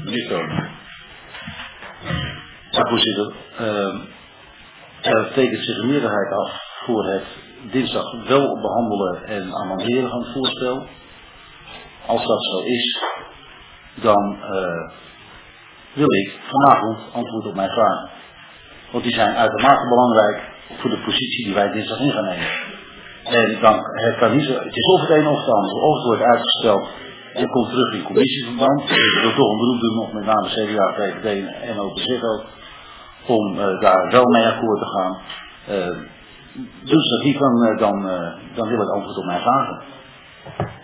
Meneer Koning. Ja, voorzitter. Er tekent zich een meerderheid af voor het dinsdag wel behandelen en amenderen van het voorstel. Als dat zo is, dan wil ik vanavond antwoord op mijn vragen. Want die zijn uitermate belangrijk voor de positie die wij dinsdag in gaan nemen. En dan, het kan niet zo, het is of het een of het ander, of het wordt uitgesteld en komt terug in commissieverband. Ik wil toch een beroep doen, nog met name CDA, VVD en OPZ ook, om daar wel mee akkoord te gaan. Dus dat niet, dan wil ik antwoord op mijn vragen.